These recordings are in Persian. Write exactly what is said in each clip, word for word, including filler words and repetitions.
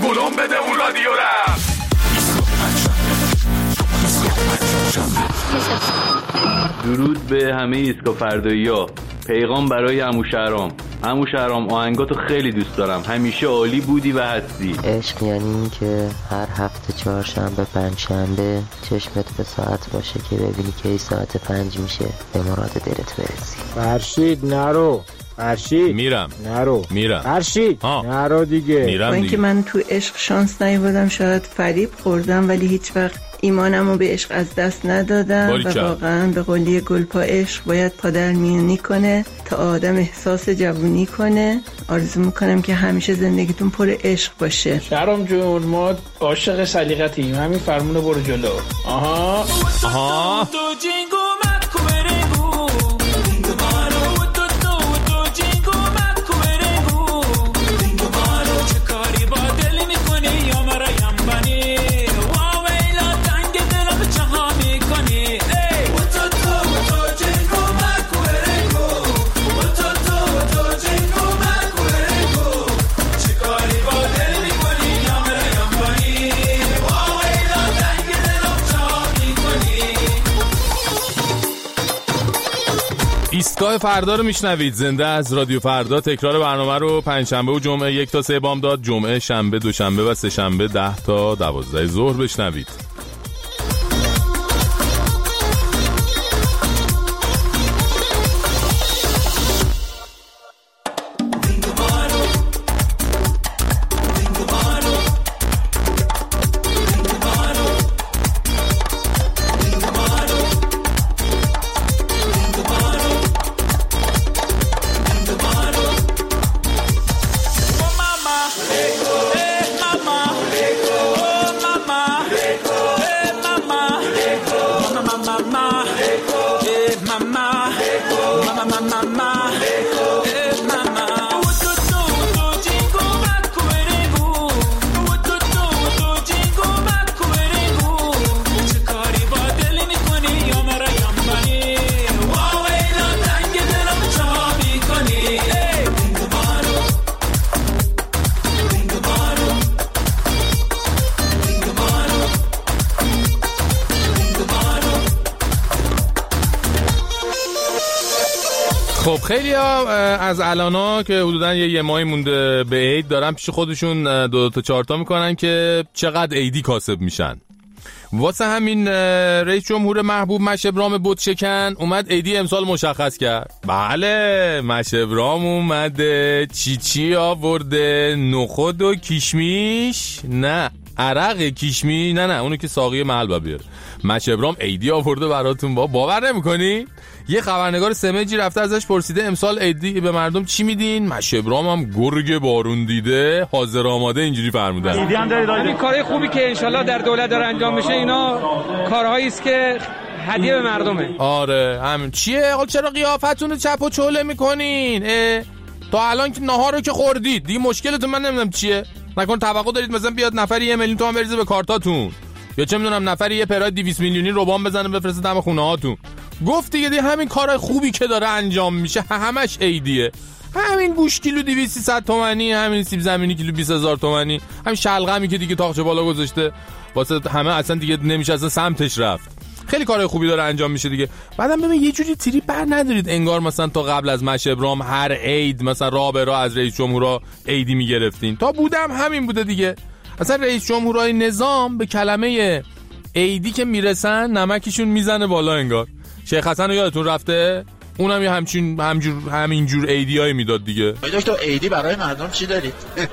گلوم بده اون رادیو رفت. درود به همه ایسکا فردایی‌ها. پیغام برای عمو شهرام. عمو شهرام آهنگاتو خیلی دوست دارم، همیشه عالی بودی و هستی. عشق یعنی این که هر هفته چهارشنبه پنجشنبه چشمت به ساعت باشه که ببینی کی ساعت پنج میشه به مراد دلت برسی. فرشید نرو، فرشید میرم نرو، میرم فرشید نرو دیگه. میرم دیگه. اینکه من تو عشق شانس نیاوردم، شاید فریب خوردم ولی هیچ وقت ایمانمو به عشق از دست ندادم و واقعا به قولی گلپا عشق باید پادر میونی کنه تا آدم احساس جوونی کنه. آرزو میکنم که همیشه زندگیتون پر عشق باشه. شهرام جون ما عاشق سلیقتیم، همین فرمونو برو جلو. آها آها ایستگاه فردا رو میشنوید، زنده از رادیو فردا. تکرار برنامه رو پنجشنبه و جمعه یک تا سه بامداد، جمعه شنبه دوشنبه و سه شنبه ده تا دوازده ظهر بشنوید. خب خیلی ها از الانا که حدوداً یه, یه ماهی مونده به عید دارن پیش خودشون دو تا چهار تا میکنن که چقدر عیدی کاسب میشن. واسه همین رئیس جمهور محبوب مشهبرام بتشکن اومد عیدی امسال مشخص کرد. بله مشهبرام اومده چی چی آورده، نخود و کیشمیش، نه عرق کیشمی، نه نه اونو که ساقی محل بیاره. مشهبرام عیدی آورده براتون. با باور نمیکنی؟ یه خبرنگار سمجی رفته ازش پرسیده امسال عیدی به مردم چی میدین؟ مشهبرام هم گرگ بارون دیده حاضر آماده اینجوری فرمودن. عیدی هم دارید. این کارهای خوبی که انشالله در دولت داره انجام میشه اینا کارهایی است که هدیه به مردمه. آره همین. چیه حال چرا قیافتون رو چپ و چوله میکنین؟ تا الان که ناهارو که خوردید دیگه مشکلتون من نمیدونم چیه. نکن توقع دارید مثلا بیاد نفری یه میلیون تومان بریزه به کارتاتون، یا چه میدونم نفری یه پرای دویست میلیونی ربان بزنه بفرسته دم خونه هاتون. گفت دیگه دی همین کارهای خوبی که داره انجام میشه همش عیدیه. همین گوش کیلو دویست سیصد تومانی، همین سیب زمینی کیلو بیست هزار تومانی، همین شلغمی که دیگه تاقچه بالا گذاشته واسه همه اصلا دیگه نمیشه اصلا سمتش رفت. خیلی کارهای خوبی داره انجام میشه دیگه. بعدم ببین یه جوری تریپ بر ندارید انگار مثلا تا قبل از مشهبرام هر عید مثلا راه به راه از رئیس جمهورا عیدی میگرفتین. تا بودم همین بوده دیگه. اصلا رئیس جمهورای نظام به کلمه عیدی که میرسن نمکشون میزنه بالا انگار. شیخ حسن رو یادتون رفته؟ اونم یه همچین همجور همینجور عیدیای میداد دیگه. دکتر عیدی برای مردم چی دارید؟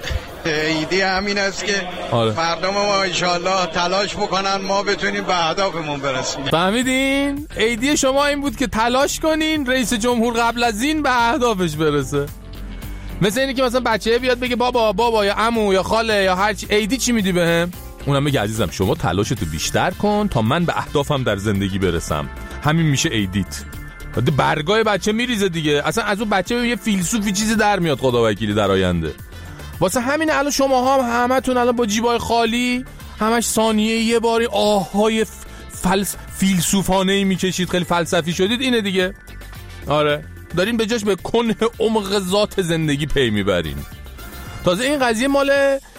عیدی همین است که آره. مردم ما انشالله تلاش بکنن ما بتونیم به اهدافمون برسیم. فهمیدین؟ عیدی شما این بود که تلاش کنین رئیس جمهور قبل از این به اهدافش برسه. مثل اینی که مثلا بچه بیاد بگه بابا بابا یا عمو یا خاله یا هر چی، عیدی چی میدی بهم؟ اونم بگه عزیزم شما تلاشتو بیشتر کن تا من به اهدافم در زندگی برسم. همین میشه عیدیت. برگای بچه میریزه دیگه. اصلا از اون بچه یه فیلسوفی چیزی در میاد خدا وکیلی در آینده. واسه همین الان شما هم همتون الان با جیبای خالی همش ثانیه یه باری آهای فلس فیلسوفانه‌ای میکشید، خیلی فلسفی شدید. اینه دیگه. آره دارین به جاش به کنه عمق ذات زندگی پی میبرین. تازه این قضیه مال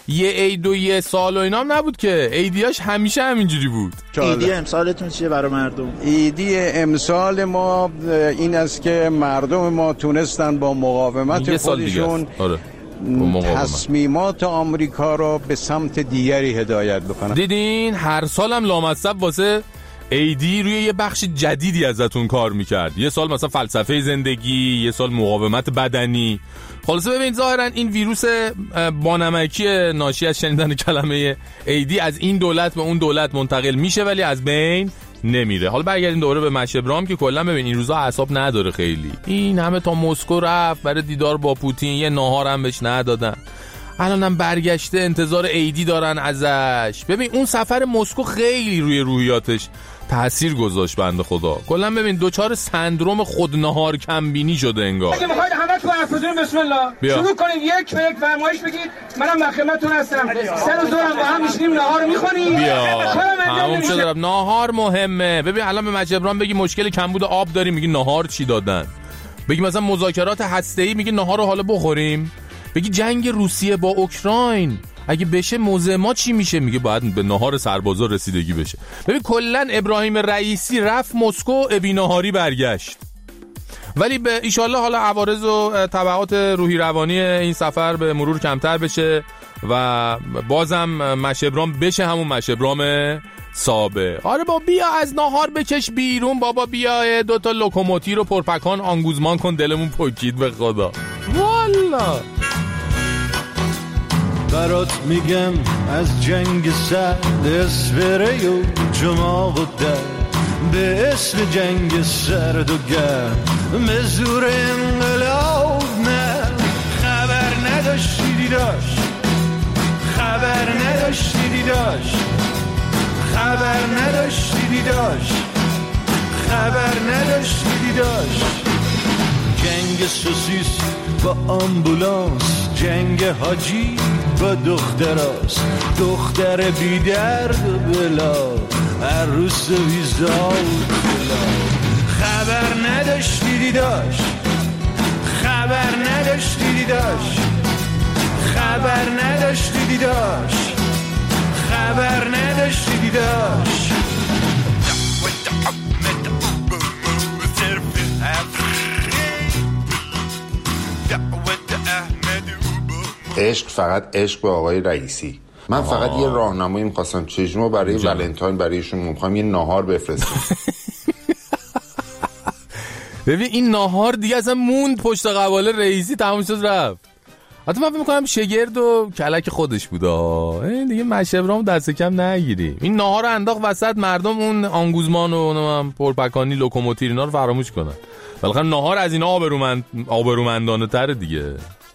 یه عید و یه سال و اینام نبود که، عیدیاش همیشه همینجوری بود. عیدی امسالتون چیه برای مردم؟ عیدی امسال ما این است که مردم ما تونستن با مقاومت خودشون آره. تصمیمات آمریکا رو به سمت دیگری هدایت بکنن. دیدین هر سالم لامصب واسه ایدی روی یه بخش جدیدی ازتون کار میکرد. یه سال مثلا فلسفه زندگی، یه سال مقاومت بدنی. خلاصه ببینید ظاهرا این ویروس بانمکی ناشی از شنیدن کلمه ایدی از این دولت به اون دولت منتقل میشه ولی از بین نمیره. حالا برگردیم دوباره به مشبرام که کلا ببین این روزا اعصاب نداره خیلی. این همه تا مسکو رفت برای دیدار با پوتین، یه ناهار هم بهش ندادن. الانم برگشته انتظار عیدی دارن ازش. ببین اون سفر مسکو خیلی روی روحیاتش تأثیر گذاشت بنده خدا. کلا ببین دوچار سندروم خودنهار کمبینی شده انگار. اگه میخواید همه تو حرفتون بسم الله بیا. شروع کنید یک به یک فرمایش بگید. منم در خدمتتون هستم. سر و زورم با هم میشینیم ناهار میخونیم. بیا تموم شد. ناهار مهمه. ببین الان به مجبران بگی مشکل کمبود آب داریم، میگی ناهار چی دادن. بگی مثلا مذاکرات هسته‌ای، میگی ناهار رو حالا بخوریم. بگی جنگ روسیه با اوکراین اگه بشه موضع ما چی میشه، میگه باید به ناهار سربازا رسیدگی بشه. ببین کلا ابراهیم رئیسی رفت مسکو ابی ناهاری برگشت. ولی به ایشالله حالا عوارض و تبعات روحی روانی این سفر به مرور کمتر بشه و بازم مشبرام بشه همون مشبرام سابه. آره با بیا از ناهار بکش بیرون بابا، بیا دوتا لوکوموتیو رو پرپکان آنگوزمان کن، دلمون پکید به خدا. والا برات میگم از جنگ سرد اسفره و جماغ و در به اسم جنگ سرد و گرم به زور انقلاب نه. خبر نداشتی داشت خبر نداشتی داشت خبر نداشتی داشت خبر نداشتی داشت جنگ سوسیس با آمبولانس، جنگ حاجی با دختراست، دختر بی درد و بلا، عروس ویزا و بلا. خبر نداشتی داشت خبر نداشتی داشت خبر نداشتی داشت خبر نداشتی داشت. عشق فقط عشق به آقای رئیسی. من آه. فقط یه راهنمایی می‌خواستم چجمو برای ولنتاین برایشون می‌خوام یه ناهار بفرستم. ببین این ناهار دیگه اصلا موند پشت قواله رئیسی، تمام شد رفت. حتی من فکر می‌کنم شگرد و کلک خودش بوده. این دیگه مشبرام دست کم نگیری. این ناهار رو انداخت وسط، مردم اون آنگوزمان و اونم پرپکانی لوکوموتیو اینا رو فراموش کنن. بالاخره ناهار از اینا آبرومند آبرومندانه‌تر دیگه.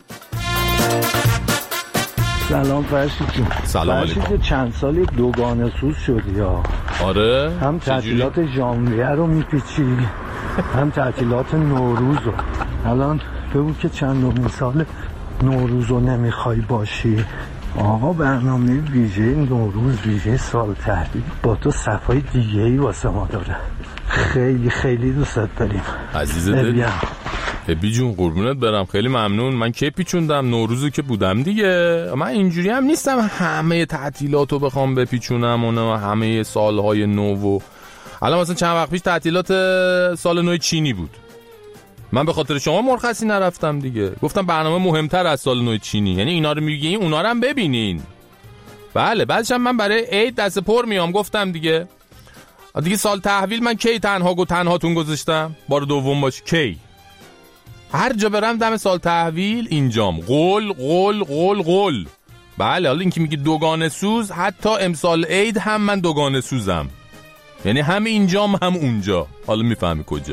سلام فرشید جون. سلام علیکم. چند سالی دوگانه سوز شدی یا؟ آره. هم تعطیلات ژانویه رو میپیچی هم تعطیلات نوروز رو. الان بگو که چندمین سال نوروز رو نمیخوای باشی. آقا برنامه ویژه نوروز، ویژه سال تحویل با تو صفای دیگه ای واسه ما داره. خیلی خیلی دوستت داریم عزیز دل. ابی جون قربونت برم، خیلی ممنون. من کی پیچوندم؟ نوروزو که بودم دیگه. من اینجوری هم نیستم همه تعطیلاتو بخوام بپیچونم و همه سالهای نو. و الان مثلا چند وقت پیش تعطیلات سال نو چینی بود، من به خاطر شما مرخصی نرفتم دیگه. گفتم برنامه مهمتر از سال نو چینی، یعنی اینا رو میگین اونا رو هم ببینین. بله بعدش هم من برای عید دست پر میام. گفتم دیگه دیگه سال تحویل من کی تنها گو تنهاتون گذاشتم؟ بار دوم باشه کی؟ هر جا برم دم سال تحویل اینجام. قول قول قول قول. بله حالا این که میگی دوگانه سوز، حتی امسال عید هم من دوگانه سوزم، یعنی هم اینجام هم اونجا. حالا میفهمی کجا.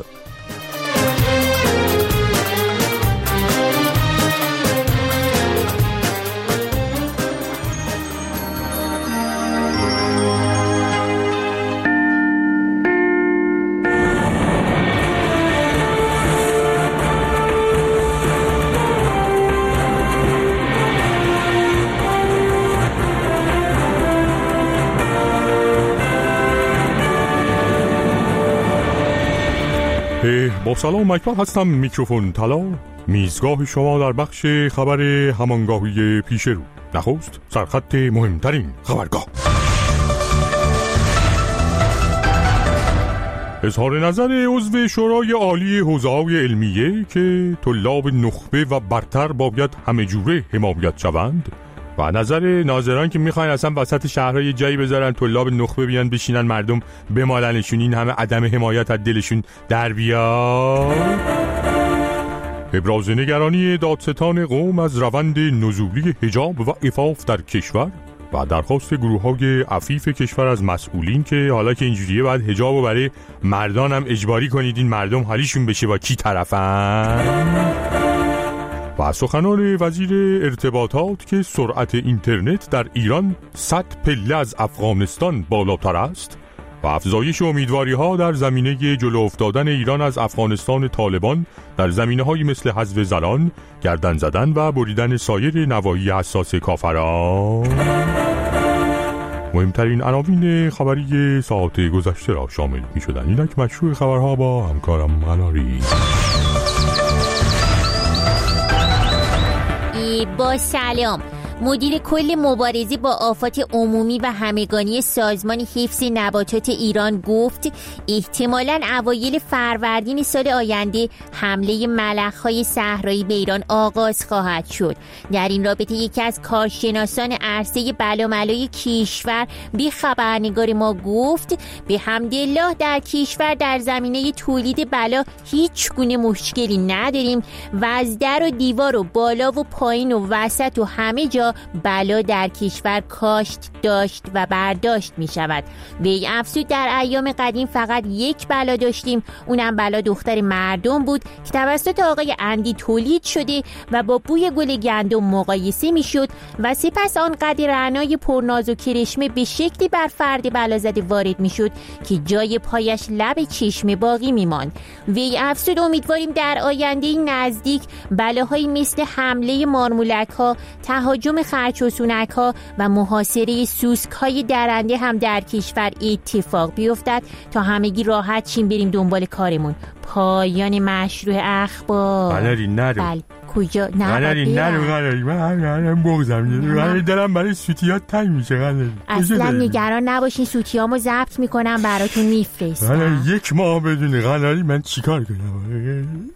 با سلام اکبر هستم، میکروفون طلا، میزگاه شما در بخش خبر همانگاهی پیش رو. نخست سرخط مهمترین خبرگاه. اظهار نظر عضو شورای عالی حوزه‌های علمیه که طلاب نخبه و برتر باید همه جوره حمایت شوند و نظر ناظران که میخواین اصلا وسط شهرهای جایی بذارن طلاب نخبه بیان بشینن مردم بمالنشون، این همه عدم حمایت از دلشون در بیاد. ابراز نگرانی دادستان قم از روند نزولی حجاب و عفاف در کشور و درخواست گروه‌های عفیف کشور از مسئولین که حالا که اینجوریه باید حجابو برای مردان هم اجباری کنید، این مردم حالیشون بشه با کی طرفن. و سخنان وزیر ارتباطات که سرعت اینترنت در ایران صد پله از افغانستان بالاتر است و افزایش امیدواری‌ها در زمینه جلو افتادن ایران از افغانستان طالبان در زمینه‌هایی مثل حذف زنان، گردن زدن و بریدن سایر نواحی حساس کافران. مهمترین عناوین خبری ساعت گذشته را شامل می‌شدند. اینک مشروع خبرها با همکارم قناری. با سلام. مدیر کل مبارزه با آفات عمومی و همگانی سازمان حفظ نباتات ایران گفت احتمالاً اوایل فروردین سال آینده حمله ملخ‌های صحرایی به ایران آغاز خواهد شد. در این رابطه یکی از کارشناسان عرصه بلاملای کشور به خبرنگار ما گفت به حمدالله در کشور در زمینه تولید بلا هیچ گونه مشکلی نداریم و از در و دیوار و بالا و پایین و وسط و همه جا بلا در کشور کاشت، داشت و برداشت می شود. وی افزود در ایام قدیم فقط یک بلا داشتیم، اونم بلا دختر مردم بود که توسط آقای اندی تولید شده و با بوی گل گندم مقایسه می شد و سپس آن قدر رعنای پرناز و کرشمه به شکلی بر فرد بلا زده وارد می شد که جای پایش لب چشمه باقی می ماند. وی افزود امیدواریم در آینده نزدیک بلاهایی مثل حمله مارمولک ها، تهاجم خرچوسونک ها و محاصره سوسک های درنده هم در کشور اتفاق بیفتد تا همگی راحت شیم بریم دنبال کارمون. پایان مشروع اخبار. قناری نرو. بل کجا؟ نه قناری نرو قناری من هم بغزم قناری دلم برای سوتیات تنگ میشه قناری. اصلا نگران نباشین، سوتیامو ضبط میکنم براتون میفرستم. قناری یک ماه بدون قناری من چیکار کنم؟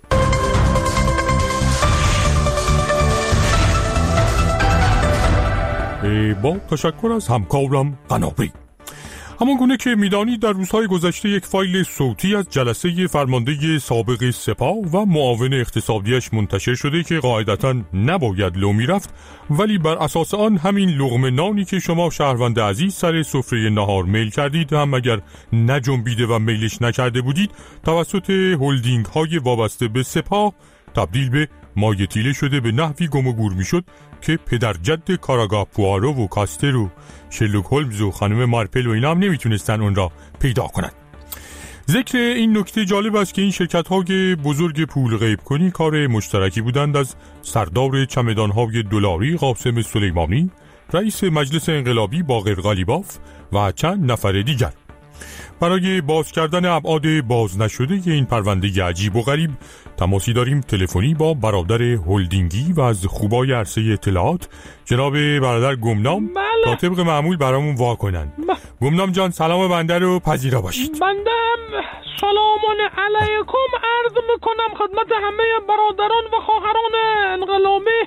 با تشکر از همکارم قناری. همان گونه که میدانی در روزهای گذشته یک فایل صوتی از جلسه فرمانده سابق سپاه و معاون اقتصادیش منتشر شده که قاعدتاً نباید لو میرفت، ولی بر اساس آن همین لقمه نانی که شما شهروند عزیز سر سفره نهار میل کردید هم اگر نجنبیده و میلش نکرده بودید توسط هلدینگ های وابسته به سپاه تبدیل به مایه تیله شده به نحوی گم و گور میشد که پدر جد کاراگاه پوارو و کاستر و شرلوک هولمز و خانم مارپل و اینا هم نمیتونستن اون را پیدا کنند. ذکر این نکته جالب است که این شرکت‌های بزرگ پول غیب کنی کار مشترکی بودند از سردار چمدان‌های دلاری قاسم سلیمانی، رئیس مجلس انقلابی باقر غالیباف و چند نفر دیگر. برای باز کردن ابعاد باز نشده این پرونده عجیب و غریب تماسی داریم تلفنی با برادر هلدینگی و از خوبای عرصه اطلاعات جناب برادر گمنام تا طبق معمول برامون وا کنن. گمنام جان سلام بنده رو پذیرا باشید. بنده هم سلامان علیکم عرض میکنم خدمت همه برادران و خواهران انقلابی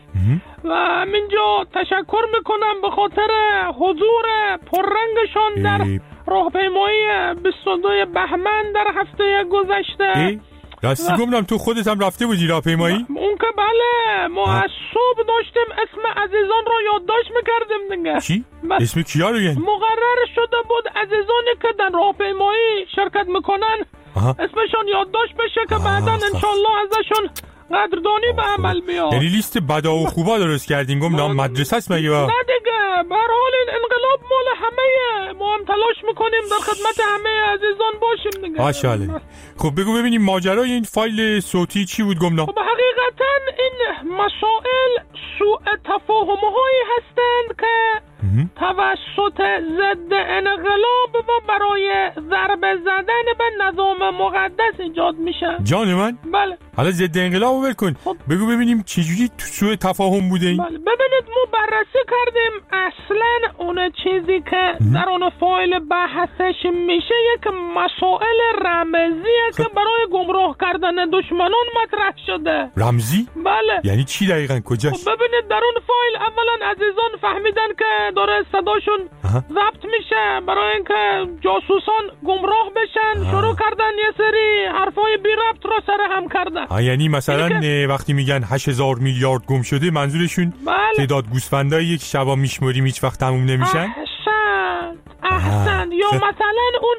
و منجا تشکر میکنم به خاطر حضور پررنگشان در راهپیمایی بیست و دو بهمن در هفته گذشته. راستی گمنام تو خودت هم رفته بودی راهپیمایی؟ اون که بله، ما از صبح داشتیم اسم عزیزان رو یادداشت میکردیم دیگه. چی؟ اسم کیا رو یعنی؟ مقرر شده بود عزیزانی که در راهپیمایی شرکت میکنن آها. اسمشون یادداشت بشه که بعداً انشالله ازشون قدردانی به عمل بیاد. یعنی لیست بدا و خوبا درست کردین گمنام؟ مدرسه است مگه؟ نه دیگه، به هر حال این انقلاب مال همه، ما هم تلاش میکنیم در خدمت همه عزیزان باشیم دیگه. ماشاءالله. خب بگو ببینیم ماجرای این فایل صوتی چی بود گمنام؟ خب حقیقتا این مسائل سوء تفاهم‌هایی هستند که توسط ضد انقلاب و برای ضربه زدن به نظام مقدس ایجاد میشه. جان من؟ بله. حالا ضد انقلاب ول کن. خب. بگو ببینیم چجوری تو سوء تفاهم بوده این؟ بله. ببینید ما بررسی کردیم اصلا اون چیزی که در اون فایل بحثش میشه یک مسائل رمزیه خب. که برای گمراه کردن دشمنان مطرح شده. رمزی؟ بله. یعنی چی دقیقاً کجاست؟ خب ببینید در اون فایل اولا عزیزان فهمیدن که داره صداشون ضبط میشه برای اینکه جاسوسان گمراه بشن. آه. شروع کردن یه سری حرفای بی ربط را سر هم کردن. آه یعنی مثلا که... وقتی میگن هشت هزار میلیارد گم شده منظورشون بله. تعداد گوسفندایی که شبا میشمریم هیچ وقت تموم نمیشن؟ احسن احسن یا مثلا اون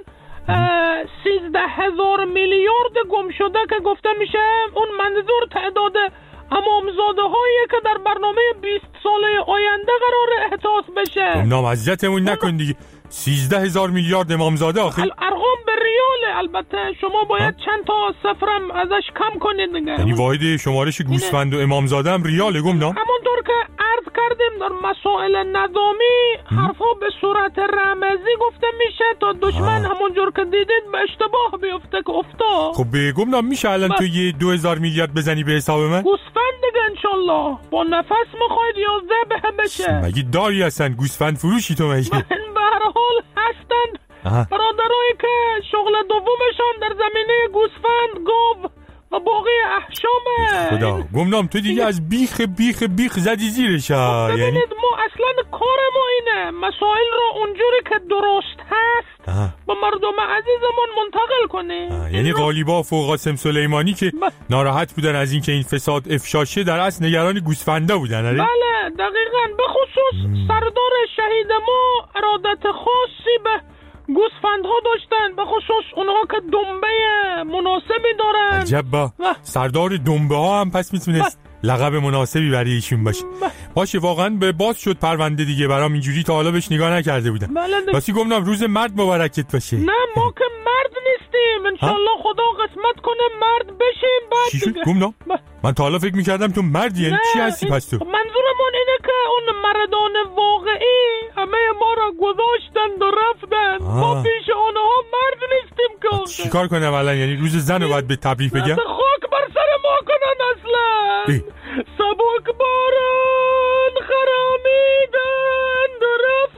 سیزده هزار میلیارد گم شده که گفته میشه اون منظور تعداد امامزاده هایی که در برنامه بیست ساله آینده قرار احداث بشه. نام عزیزتمون نکن دیگه. سیزده هزار میلیارد امامزاده آخه ارقام به ریاله. البته شما باید ها؟ چند تا صفرم ازش کم کنید دیگه. یعنی واحد شمارش گوسفند و امامزاده هم ریاله گمنام؟ همونطور که عرض کردیم در مسائل نظامی حرفا به صورت رمزی گفته میشه تا دشمن همونجور که دیدید به اشتباه بیفته که افتاد. خب به گمنام میشه الان تو یه دو هزار میلیارد بزنی به حساب من؟ گوسفند دیگه انشالله با نفس میخواید یا ذبح بشه. مگه داری اصلا گوسفند فروشی تو مگه؟ به هر حال هستن برادرایی که شغل دومشان در زمینه گوسفند، گاو و باقی احشامه. خدا گمنام تو دیگه از بیخ بیخ بیخ زدی زیرش. ها ببینید یعنی... ما اصلا کار ما اینه مسائل رو اونجوری که درست هست آه. با مردم عزیزمون منتقل کنیم. یعنی غالیباف و قاسم سلیمانی که ب... ناراحت بودن از اینکه این فساد افشا شه در اصل نگران گوسفندا بودن. آره بله دقیقاً. به خصوص مم. سردار شهید ما ارادت خاصی به گوسفندها داشتن، به خصوص اونها که دنبه مناسبی دارن. عجب با سردار دنبه ها هم پس میتونست لقب مناسبی برای ایشون باشه. باشه واقعا به باز شد پرونده دیگه. برام اینجوری تا حالا بهش نگاه نکرده بودم. باسی گمنام روز مرد مبارکت باشه. نه ما که مرد نیستیم انشالله خدا قسمت کنه مرد بشیم. بعد چی شد گمنام؟ من تا حالا فکر میکردم تو مردی. یعنی چی هستی پس تو؟ منظورمون اینه که اون مردان واقعی همه ما را گذاشتن و رفتن. ما پیش اونها مرد نیستیم که. چی کار کنم الان؟ یعنی روز زن رو باید به تبریک بگم؟ خاک بر سر ما کنن اصلا. سبک باران خرامیدن و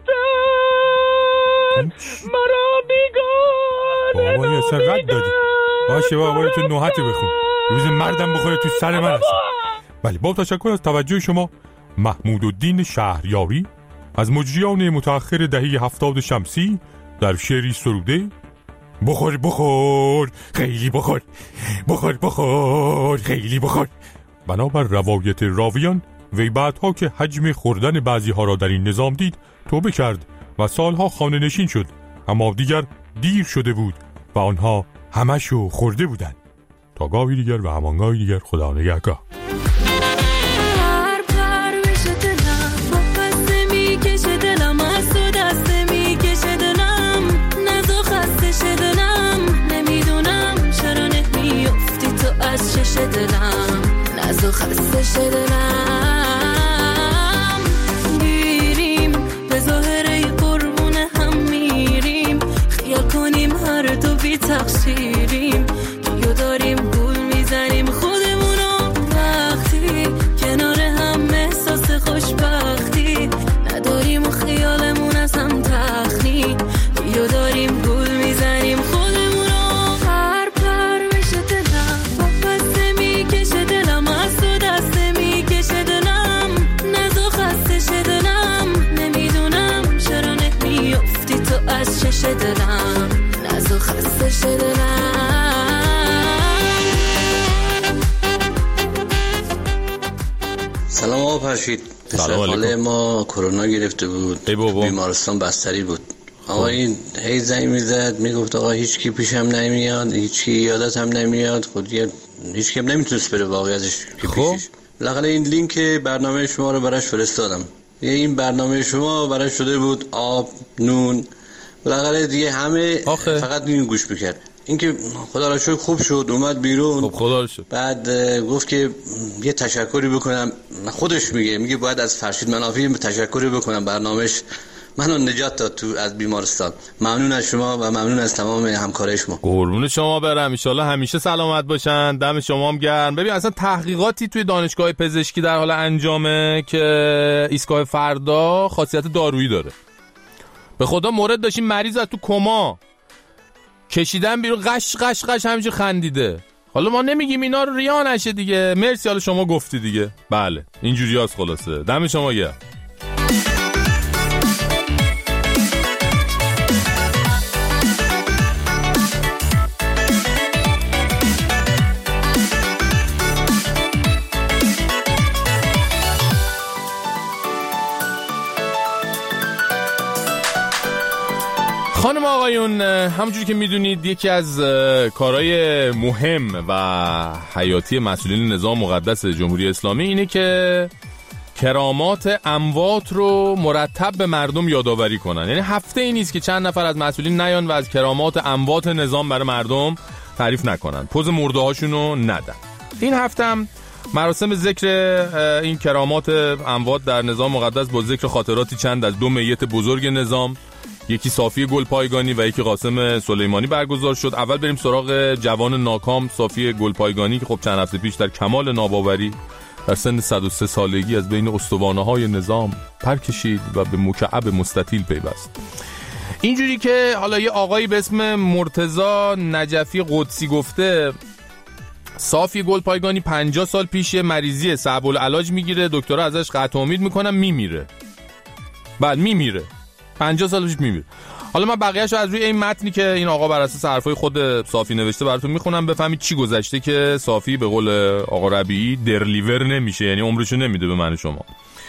رفتن مرا بیگانه بابا اصلا رد دادی. باشه بابا باید تو نوحتی بخون. روز مردم بخوره تو سر من اصلا. بله با تشکر از توجه شما. محمود الدین شهریاری از مجریان متأخر دهه هفتاد شمسی در شعری سروده بخور بخور خیلی بخور بخور بخور خیلی بخور. بنابر روایت راویان وی بعدها که حجم خوردن بعضی ها را در این نظام دید توبه کرد و سالها خانه نشین شد، اما دیگر دیر شده بود و آنها همشو خورده بودند. تا گاهی دیگر و همانگاهی دیگر خدا نگهدار. دلم نزو خسته شدنم گیریم به ظاهره قربون هم میریم خیال کنیم هر دو بی تقصیریم کیو داریم گول میزنیم خودمونو وقتی کنار هم احساس خوشبختی نداریم و خیالمون از هم تخنی کیو داریم گول میزنیم از چش دلم نزو خسته شدنم. سلام آقا فرشید. پسر ما کرونا گرفته بود، بیمارستان بستری بود. آقا این هی زنگ میزد میگفت آقا هیچ کی پیشم نمیاد، هیچ کی یادت هم نمیاد، خود هیچ کی هم نمیتونست بره واقعیتش که پیشش. بالاخره این لینک برنامه شما رو براش فرستادم. یه این برنامه شما براش شده بود آب، نون، بالاخره دیگه همه آخه. فقط این گوش میکرد. این که خدا را شکر خوب شد اومد بیرون. خب خدا را شکر. بعد گفت که یه تشکری بکنم. خودش میگه میگه باید از فرشید منافی تشکری بکنم، برنامهش منو نجات داد تو از بیمارستان. ممنون از شما و ممنون از تمام همکارای شما. قربون شما برم، ان شاءالله همیشه سلامت باشن. دم شما هم گرم. ببین اصلا تحقیقاتی توی دانشگاه پزشکی در حال انجامه که ایستگاه فردا خاصیت دارویی داره. به خدا مورد داشتیم مریض از تو کما کشیدن بیرون، قش قش قش همینجور خندیده. حالا ما نمیگیم اینا رو ریا نشه دیگه. مرسی، حالا شما گفتی دیگه. بله اینجوری هست. خلاصه دم شما گرم. خانم آقایون، همونجوری که میدونید یکی از کارهای مهم و حیاتی مسئولین نظام مقدس جمهوری اسلامی اینه که کرامات اموات رو مرتب به مردم یادآوری کنن. یعنی هفته ای نیست که چند نفر از مسئولین نیان و از کرامات اموات نظام برای مردم تعریف نکنن، پوز مرده هاشون رو ندن. این هفته هم مراسم ذکر این کرامات اموات در نظام مقدس با ذکر خاطراتی چند از دو میت بزرگ نظام، یکی صافی گلپایگانی و یکی قاسم سلیمانی برگزار شد. اول بریم سراغ جوان ناکام صافی گلپایگانی که خب چند هفته پیش در کمال ناباوری در سن صد و سه سالگی از بین استوانه‌های نظام پر کشید و به مکعب مستطیل پیوست. اینجوری که حالا یه آقایی به اسم مرتضی نجفی قدسی گفته صافی گلپایگانی پنجاه سال پیش مریضی صعب العلاج میگیره، دکترها ازش قطع امید میکنن میمیره. بله میمیره، پنجاه سال پیش میمیره. حالا من بقیه‌اشو از روی این متنی که این آقا بر اساس حرفای خود صافی نوشته براتون میخونم بفهمید چی گذشته که صافی به قول آقا ربیعی درلیور نمیشه، یعنی عمرشو نمیده به من شما.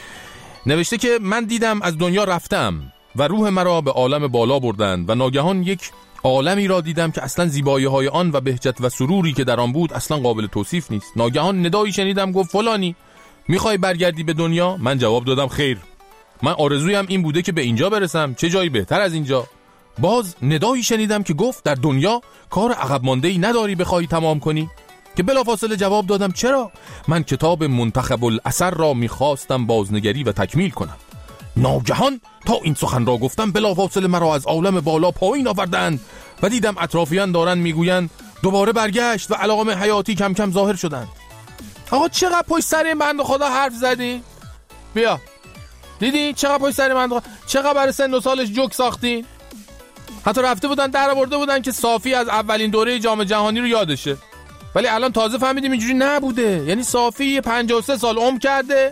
نوشته که من دیدم از دنیا رفتم و روح مرا به عالم بالا بردند و ناگهان یک عالمی را دیدم که اصلا زیبایی‌های آن و بهجت و سروری که در آن بود اصلا قابل توصیف نیست. ناگهان ندایی شنیدم گفت فلانی میخوای برگردی به دنیا؟ من جواب دادم خیر، من آرزویم این بوده که به اینجا برسم، چه جایی بهتر از اینجا. باز ندایی شنیدم که گفت در دنیا کار عقب مانده‌ای نداری بخوای تمام کنی؟ که بلافاصله جواب دادم چرا؟ من کتاب منتخب الاثر را میخواستم بازنگری و تکمیل کنم. ناگهان تا این سخن را گفتم بلافاصله مرا از عالم بالا پایین آوردند و دیدم اطرافیان دارن میگویند دوباره برگشت و علائم حیاتی کم کم ظاهر شدند. آقا چقدر پشت سر این بنده خدا حرف زدی؟ بیا دیدی چقدر پشت سر من، چقدر برای سن و سالش جوک ساختین. حتی رفته بودن در آورده بودن که صافی از اولین دوره جام جهانی رو یادشه، ولی الان تازه فهمیدیم اینجوری نبوده. یعنی صافی پنجاه و سه سال عمر کرده،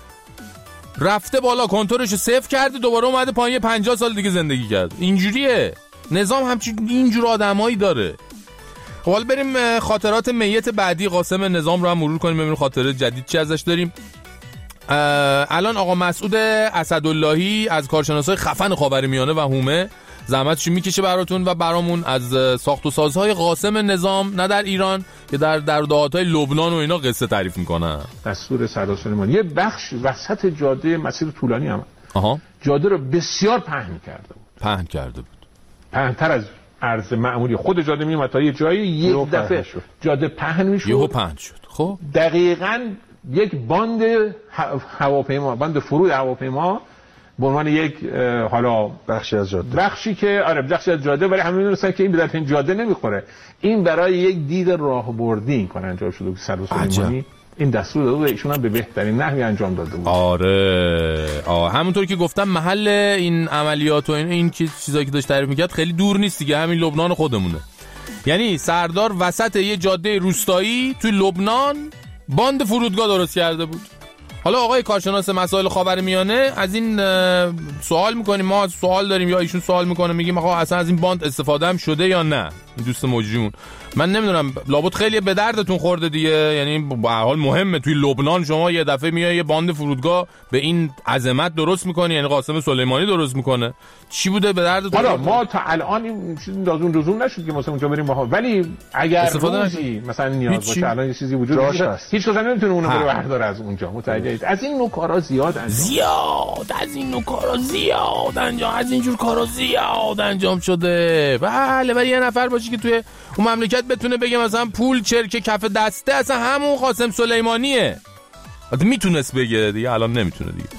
رفته بالا کنتورش رو صفر کرده، دوباره اومده پایین پنجاه سال دیگه زندگی کرد. اینجوریه نظام، همچین اینجور آدمایی داره. خب حالا بریم خاطرات میت بعدی قاسم نظام رو هم مرور کنیم ببینیم خاطره جدید چی ازش داریم. الان آقا مسعود اسداللهی از کارشناسای خفن خاورمیانه و حومه زحمتشو میکشه براتون و برامون از ساخت و سازهای قاسم نظام نه در ایران که در در دهاتای لبنان و اینا قصه تعریف میکنن. دستور سردار سلیمانی یه بخش وسط جاده مسیر طولانی هم آها جاده رو بسیار پهن کرده بود. پهن کرده بود. پهن‌تر از عرض معمولی خود جاده میومد تا یه جایی یک دفعه جاده پهن میشد. یهو پهن شد. خب دقیقاً یک باند هواپیما، باند فرود هواپیما به عنوان یک حالا بخشی از جاده، بخشی که آره بخشی از جاده، ولی همه می‌دونستن که این به درد این جاده نمیخوره. این برای یک دید راهبردی این کار انجام شده بود. سردار سلیمانی این دستور داده بود، ایشون هم به بهترین نحوی انجام داده بود. آره آه همونطور که گفتم محل این عملیات و این این چیزایی که داشت تعریف می‌کرد خیلی دور نیست دیگه، همین لبنان خودمونه. یعنی سردار وسط یه جاده روستایی توی لبنان باند فرودگاه درست کرده بود. حالا آقای کارشناس مسائل خاورمیانه از این سوال میکنیم، ما سوال داریم یا ایشون سوال میکنه، میگیم آقا اصلا از این باند استفاده هم شده یا نه؟ این دوست مجریمون من نمیدونم، لابد خیلی به دردتون خورده دیگه. یعنی به هر حال مهمه توی لبنان شما یه دفعه میای یه باند فرودگاه به این عظمت درست میکنی، یعنی قاسم سلیمانی درست میکنه. چی بوده به دردتون؟ حالا ما تا الان این چیزی لازم لزوم نشد که مثلا اونجا بریم باها، ولی اگر روزی مثلا نیاز باشه الان یه چیزی وجود داره هیچ کس نمیتونه اونو بره برداره از اونجا. متوجهید؟ از این نوع کارا زیاد انجام زیاد از این نوع کارا زیاد انجام از اینجور کارا زیاد انجام شده. بله ولی یه نفر باشه که توی اون مملکت بتونه بگه مثلا پول چرک کف دسته اصلا همون قاسم سلیمانیه. البته میتونست بگه دیگه، الان نمیتونه دیگه.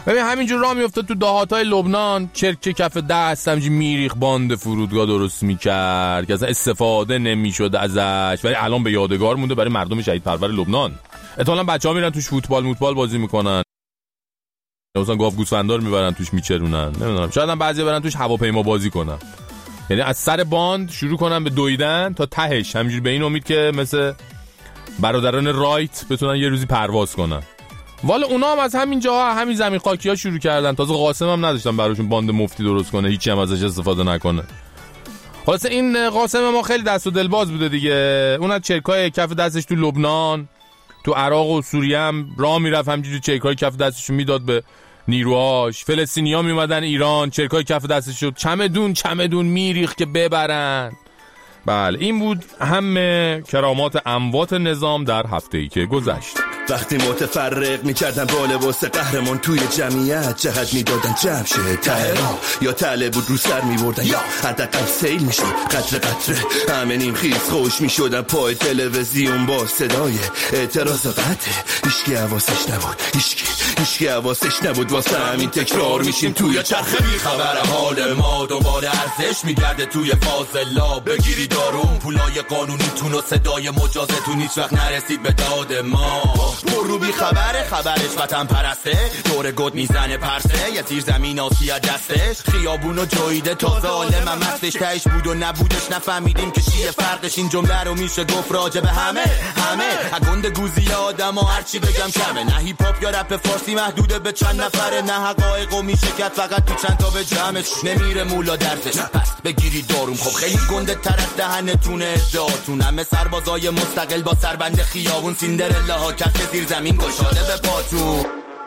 ببین همینجور راه میافتاد تو دهاتای لبنان، چرک کف دست همینجوری میریخ باند فرودگاه درست میکرد که اصلا استفاده نمیشد ازش، ولی الان به یادگار مونده برای مردم شهید پرور لبنان. احتمالاً بچه‌ها میرن توش فوتبال موتبال بازی میکنن، مثلا گاو گوسفندار میبرن توش میچرونن، نمیدونم شاید هم بعضی برن توش هواپیما بازی کنن، یعنی از سر باند شروع کنن به دویدن تا تهش، همینجوری به این امید که مثل برادران رایت بتونن یه روزی پرواز کنن. والا اونا هم از همین جاها، همین زمین خاکی‌ها شروع کردن. تازه قاسم هم نداشتن براشون باند مفتی درست کنه، هیچی هم ازش استفاده نکنه. خلاص این قاسم ما خیلی دست و دلباز بوده دیگه. اون از چرکای کف دستش تو لبنان، تو عراق و سوریه هم راه میرفت، همینجوری چرکای کف دستشو میداد به نیروهاش. فلسطینی‌ها میومدن ایران، چرکای کف دستشو چمدون چمدون میریخ که ببرن. بله این بود همه کرامات اموات نظام در هفته‌ای که گذشت. وقتی متفرق میکردن با لباس قهرمان توی جمعیت، جهت میدادن جمع شه تهران، یا تله بود رو سر میبردن یا حداقل سیل میشد قطره قطره، همه نیم خیز خوش میشدن پای تلویزیون با صدای اعتراض و قطعه. هیچکی حواسش نبود، هیچکی هیچکی حواسش نبود، واسه همین تکرار میشیم توی چرخه. بیخبر حال ما دوباره ارزش میگرده توی فاضلا، بگیری دارون پولای قانونیتون و صدای مجازتون هیچ وقت نرسید به داد ما. برو بی خبره، خبرش وطن پرسته، دور گد میزنه پرسه، یه زیر زمین آسیا دستش، خیابونو جویده تازه عالم هم مستش، تهش بود و نبودش نفهمیدیم که چیه فرقش. این جمله رو میشه گفت راجع به همه همه اگند گوزی آدم و هرچی بگم کمه. نه هیپ هاپ یا رپ فارسی محدوده به چند نفره، نه حقایقو میشه کرد فقط تو چند تا به جمعش، نمیره مولا درزش. پس بگیری داروم خب خیلی گنده تر از دهنتونه ادعاتون، همه سربازای مستقل با سربند خیابون، سیندرلاها کف زیر زمین گشاده به پاتون.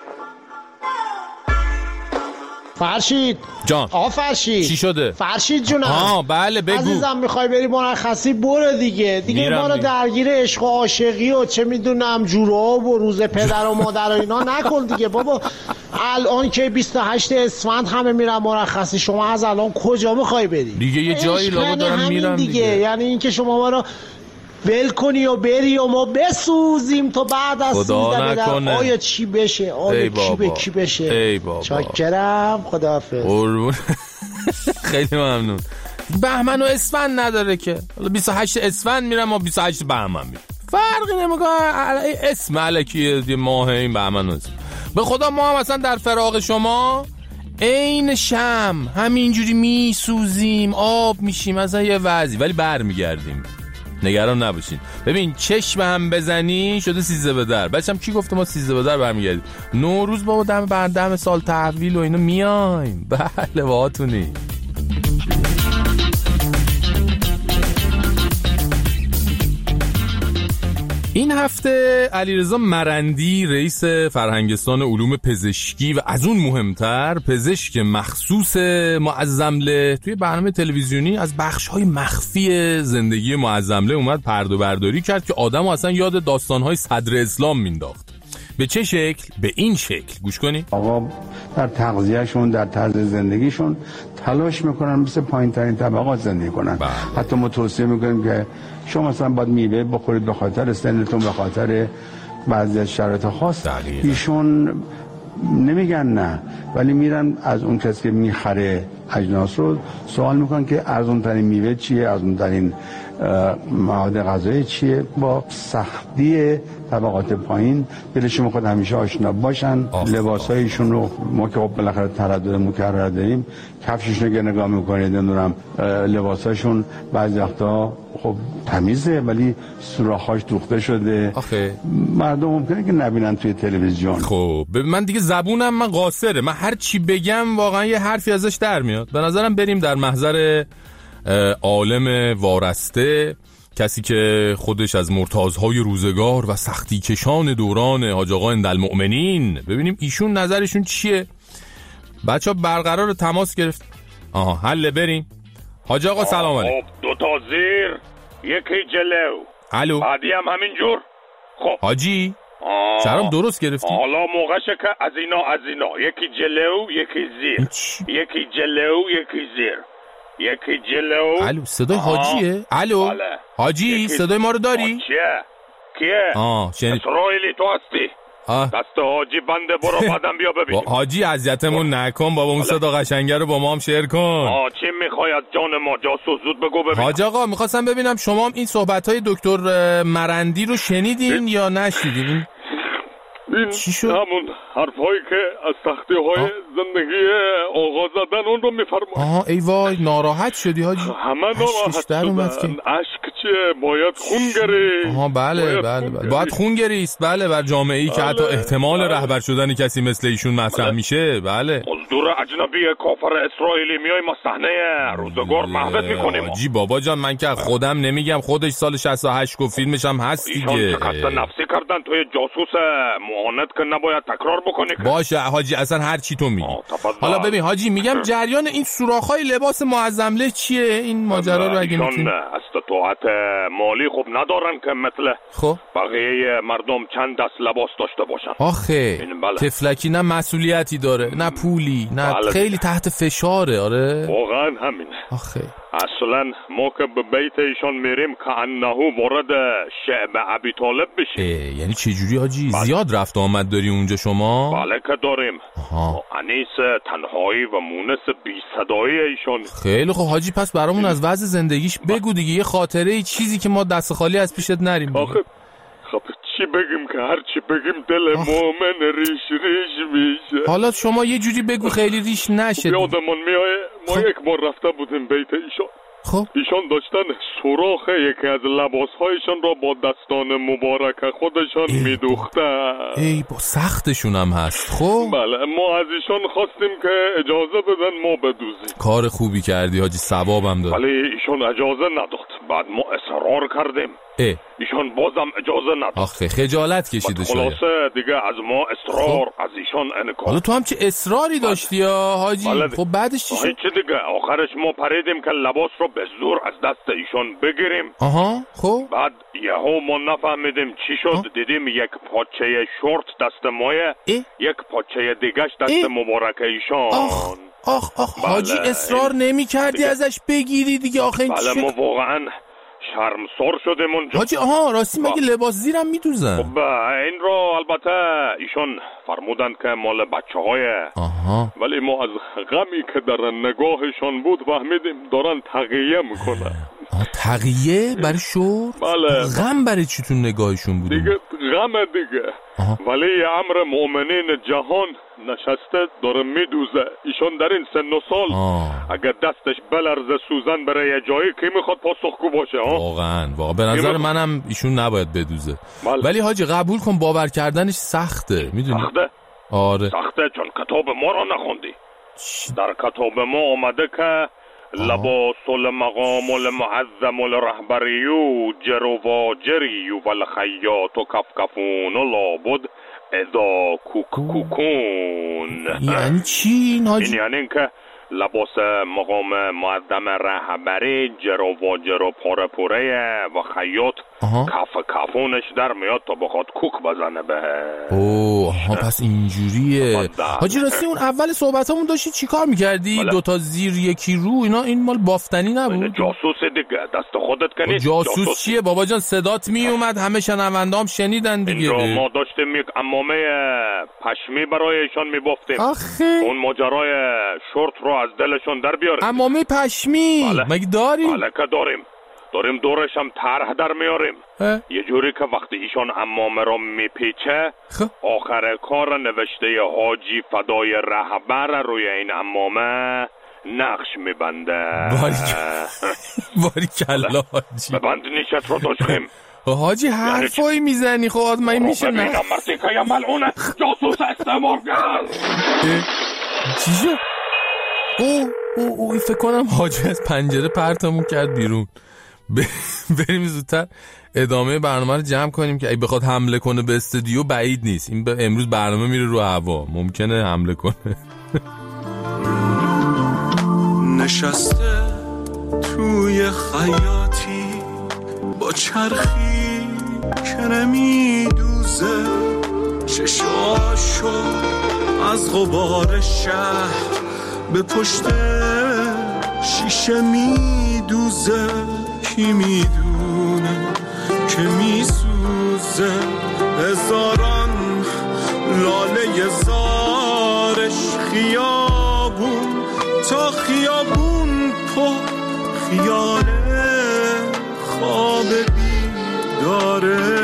فرشید جان. آقا فرشید چی شده؟ فرشید جونم. آه بله بگو. عزیزم میخوای بری مرخصی برو دیگه. دیگه ما رو درگیر عشق و عاشقی و چه میدونم جوراب و روز پدر و مادر و اینا نکن دیگه بابا. الان که بیست و هشت اسفند همه میرن مرخصی، شما از الان کجا میخوای بری؟ دیگه یه جایی لابا دارم میرم دیگه. دیگه یعنی اینکه شما ما رو ول کنی و بری و ما بسوزیم تا بعد از سوزده بدن آیا چی بشه، آیا کی به کی بشه. ای بابا چاکرم، خداحافظ. خیلی ممنون. بهمن و اسفند نداره که، بیست و هشت اسفند میرم ما بیست و هشت بهمن میرم، فرقی نمیکنه. اسم الکیه ماه این بهمن و اسفند. به خدا ما هم اصلا در فراق شما این شم همینجوری میسوزیم، آب میشیم از یه وضعی، ولی برمیگردیم، نگران نباشین. ببین چشم هم بزنی شده سیزده به در. بچم کی گفته ما سیزده به در برمیگردیم؟ نوروز بابا دم بعد دم سال تحویل و اینو میایم. بله باهاتونی. این هفته علیرضا مرندی رئیس فرهنگستان علوم پزشکی و از اون مهمتر پزشک مخصوص معظمله توی برنامه تلویزیونی از بخش‌های مخفی زندگی معظمله اومد پرده برداری کرد که آدمو اصلا یاد داستان‌های صدر اسلام مینداخت. به چه شکل؟ به این شکل. گوش کنی. آقا در تغذیه‌شون، در طرز زندگیشون تلاش میکنن مثل پایین‌ترین طبقات زندگی کنن. بله. حتی ما توصیه میکنیم که شما مثلا باید میوه بخورید به خاطر سنتون، به خاطر بعضی از شرایط خاص. دلیل. ایشون نمیگن نه، ولی میرن از اون کسی که میخره اجناس رو سوال میکنن که ارزون ترین میوه چیه، ارزون ترین مواد غذایی چیه. با سختی طبقات پایین دلشون خود همیشه آشنا باشن. لباسایشون رو ما که خب بالاخره تردد مکرر داریم، کفششون رو نگاه میکنید نمیدونم لباساشون بعضی وقتا خب تمیزه ولی سوراخاش دوخته شده. آخه مردم ممکنه که نبینن توی تلویزیون. خب من دیگه زبونم من قاصره، من هر چی بگم واقعا یه حرفی ازش در میاد. به نظرم بریم در محضر عالم وارسته، کسی که خودش از مرتازهای روزگار و سختی کشان دوران حاج آقا اندالمؤمنین، ببینیم ایشون نظرشون چیه. بچه ها برقرار تماس گرفت. آها حله بریم. حاج آقا سلام علیکم. دو تا زیر یکی جلو. الو بعدی هم همینجور. خب حاجی سرام درست گرفتی؟ حالا موقعشه که از اینا از اینا یکی جلو یکی زیر. یکی جلو یکی زیر. یکی جلو. الو صدای حاجیه؟ الو بله. حاجی صدای ما رو داری؟ کیه؟ کیه؟ آه شنید. اسرائیلی تو هستی؟ دست حاجی بنده، برو بعدم بیا ببین. حاجی اذیتمون نکن بابا، اون صدا قشنگه رو با ما هم شیر کن. آه چی میخوای از جان ما جاسوس؟ زود بگو ببین. حاج آقا میخواستم ببینم شما هم این صحبت‌های دکتر مرندی رو شنیدین یا نشنیدین؟ این چی شد؟ همون حرفایی که از تختی های زندگی آقا زدن اون رو میفرماید. آها ای وای ناراحت شدی حاجی. همه ناراحت شدن. عشق چیه؟ باید خون گریست. آها بله باید بله خون بله باید خون گریست بله بر جامعه ای بله. که حتی احتمال بله. رهبر شدن کسی مثل ایشون مطرح بله. میشه. بله دور اجنبی کافر اسرائیلی میای ما صحنه روزگار محوت میکنیم. حاجی بابا جان من که خودم نمیگم، خودش سال شصت و هشت گفت، فیلمش هم هست دیگه. ایشون چقدر نفسی کردن توی جاسوس معاند که نباید تکرار بکنی. باشه حاجی اصلا هر چی تو میگی. حالا ببین حاجی میگم جریان این سوراخ‌های لباس معظمله چیه؟ این ماجرا رو اگه میتونی. استطاعت مالی خوب ندارن که مثل خب بقیه مردم چند دست لباس داشته باشن. آخه بله. تفلکی نه مسئولیتی داره نه پولی نه بله. خیلی تحت فشاره. آره واقعا همینه. آخه اصلا ما که به بیت ایشان میریم که انه وارد شعب ابی طالب بشیم. یعنی چه جوری حاجی؟ زیاد رفت آمد داری اونجا شما؟ بله که داریم. انیس تنهایی و مونس بی صدایی ایشان. خیلی خب حاجی پس برامون از وضع زندگیش بگو دیگه، یه خاطره چیزی که ما دست خالی از پیشت نریم. آخه خب چی بگیم که هر چی بگیم دل مومن ریش ریش میشه. حالا شما یه جوری بگو خیلی ریش نشه. یادمون میایه ما خب. یک بار رفته بودیم بیت ایشان. خب ایشان داشتن سوراخ یکی از لباسهایشان را با دستان مبارک خودشان میدوختن. ای با سختشون هم هست. خب بله ما از ایشان خواستیم که اجازه بدن ما بدوزیم. کار خوبی کردی حاجی، ثوابم داد. ولی ایشان اجازه نداد. بعد ما اصرار کردیم. اه. ایشان بازم اجازه نداد. آخه خجالت کشیده شده. خلاصه دیگه از ما اصرار خب. از ایشان انکار. حالا تو هم چه اصراری داشتی یا حاجی؟ بلده. خب بعدش چی شد؟ چه دیگه آخرش ما پریدیم که لباس رو به زور از دست ایشان بگیریم. آها خب بعد یهو ما نفهمیدیم چی شد. آه. دیدیم یک پاچه شورت دست مایه، یک پاچه دیگهش دست اه؟ مبارک ایشان. آخ آخ آخ بله. حاجی اصرار نمی کردی دیگه. ازش بگیری دیگه آخه این بله ما واقعا شرمسار شدیم اونجا. حاجی آها راستی مگه لباس زیرم میدوزن؟ خب این رو البته ایشون فرمودند که مال بچه های آها. ولی ما از غمی که در نگاهشان بود فهمیدیم دارن تقیه میکنن. تقیه برای شور؟ بله. غم برای چی تو نگاهشون بود؟ دیگه غم دیگه. آها. ولی امر مؤمنین جهان نشسته داره میدوزه. ایشون در این سن و سال آه. اگر دستش بلرزه سوزن برای یه جایی که میخواد پاسخگو باشه. واقعا واقعا به نظر منم ایشون نباید بدوزه. بله. ولی حاجی قبول کن باور کردنش سخته میدونی؟ سخته؟ آره سخته چون کتاب ما رو نخوندی. در کتاب ما اومده که لباس المقام المعظم الرهبریو جرو و جریو والخیاط و کفکفون و لابد اذا کوکون. یعنی چی حاجی؟ این یعنی که لباس مقام معظم رهبری جرو و جرو پاره پوره و خیاط کف کفونش در میاد تا بخواد کوک بزنه به. اوه پس اینجوریه. حاجی راستی اون اول صحبتامون داشتی چی کار میکردی؟ دوتا زیر یکی رو اینا این مال بافتنی نبود؟ جاسوس دیگه دست خودت کنی. جاسوس, جاسوس چیه بابا جان؟ صدات میومد همه شنوندام شنیدن دیگه. اینجا ما داشتیم یک عمامه پشمی برای ایشان میبافتیم. آخه اون ماجرای شورت رو از دلشون در بیاریم. عمامه پشمی بله. مگه داریم؟ بله که داریم. داریم دورش هم طرح در میاریم. یه جوری که وقتی ایشان عمامه رو میپیچه آخر کار نوشته حاجی فدای رهبر روی این عمامه نقش میبنده. باری کلا حاجی ببند نیشت رو داشتیم. حاجی حرفایی میزنی خب آدمایی میشه نه ببینم مرسی که یه ملعونه جاسوس استعمارگر. چی شد؟ او او او فکر کنم حاجی از پنجره پرتمون کرد بیرون. بریم زودتر ادامه برنامه رو جمع کنیم که اگه بخواد حمله کنه به استودیو بعید نیست. این امروز برنامه میره رو هوا، ممکنه حمله کنه. نشسته توی خیاطی با چرخی که نمیدوزه چشاشو از غبار شهر به پشت شیشه میدوزه. کی میدونه که میسوزه هزاران لاله زارش خیابون تا خیابون پر خیاله خواب بیداره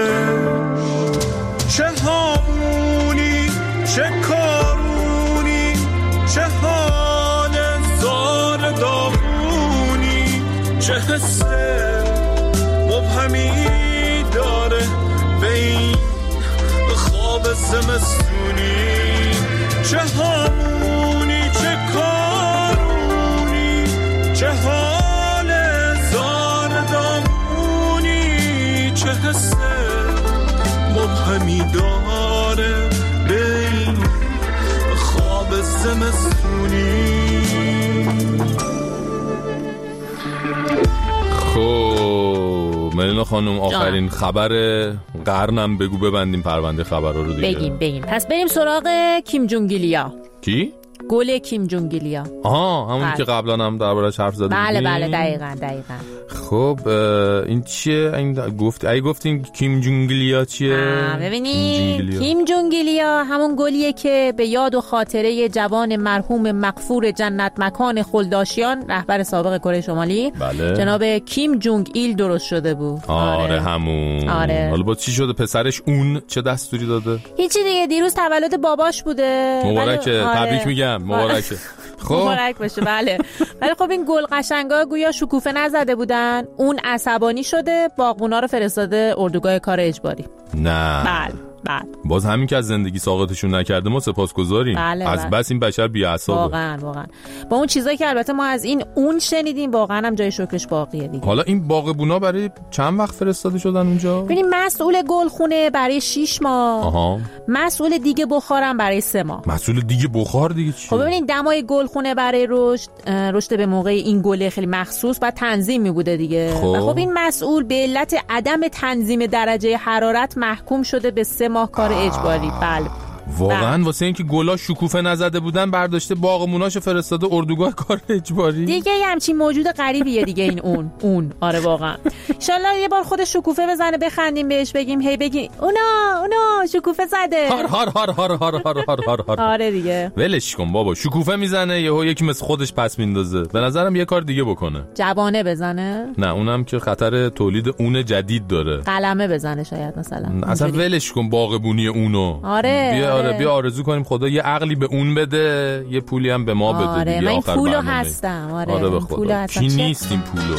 چه هامونی چه کارونی چه حال زار داغونی چه حس مبهمی داره به این خواب زمستونی چه هامونی چه کارونی چه حال زار داغونی چه حس مبهمی داره به این خواب زمستونی. خب ملینا خانم آخرین خبر قرنم بگو ببندیم پرونده خبرها رو دیگه. بگیم بگیم پس بریم سراغ کیم جونگ ایلیا. کی؟ گل کیم جونگ ایلیا. آها همون بله. که قبلا هم دربارش حرف زدیم. بله بله دقیقاً دقیقاً. خب این چیه؟ این گفت ای گفتیم کیم جونگ ایلیا چیه؟ ببینید کیم جونگ ایلیا همون گلیه که به یاد و خاطره جوان مرحوم مغفور جنت مکان خلداشیان رهبر سابق کره شمالی بله. جناب کیم جونگ ایل درست شده بود. آره, آره. همون. آره. حالا با چی شده پسرش اون چه دستوری داده؟ هیچی دیگه دیروز تولد باباش بوده. مبارکه آره. تبریک میگم مبارکه. خب مبارک باشه بله. ولی خب این گل قشنگا گویا شکوفه نزده بودن اون عصبانی شده باغبونا رو فرستاده اردوگاه کار اجباری. نه بله بله. باز همین که از زندگی ساقطشون نکرده ما سپاسگزاریم. بله از بله. بس این بشر بی‌عصابه. واقعا واقعا. با اون چیزایی که البته ما از این اون شنیدیم واقعا هم جای شکرش باقیه دیگه. حالا این باغبونا برای چند وقت فرستاده شدن اونجا؟ ببینیم مسئول گلخونه برای شش ماه. آها. مسئول دیگه بخارم برای سه ماه. مسئول دیگه بخار دیگه چی؟ خب ببینید دمای گلخونه برای رشد رشد به موقع این گل خیلی مخصوص بعد تنظیم می بوده دیگه. خب. و خب این مسئول به علت عدم تنظیم درجه حرارت محکوم شده به سه ماه کار اجباری. بله واقعا واسه اینکه گلا شکوفه نزده بودن برداشته باغموناشو فرستاده اردوگاه کار اجباری. دیگه یه همچین موجود غریبیه دیگه این اون اون آره واقعا. ان شاءالله یه بار خود شکوفه بزنه بخندیم بهش بگیم هی بگیم اونا اونا شکوفه زده. هار هار هار هار هار هار هار هار هار. آره دیگه. ولش کن بابا شکوفه میزنه یهو یکی مثل خودش پس میندازه. به نظرم یه کار دیگه بکنه. جوانه بزنه؟ نه اونم که خطر تولید اون جدید داره. قلمه بزنه شاید مثلا. اصلا ولش کن باغبونی اونو. آره. بیا آره بیا آرزو کنیم خدا یه عقلی به اون بده یه پولی هم به ما بده. آره دیگه من این آخر پولو هستم. آره, آره به خدا چی نیست این پولو.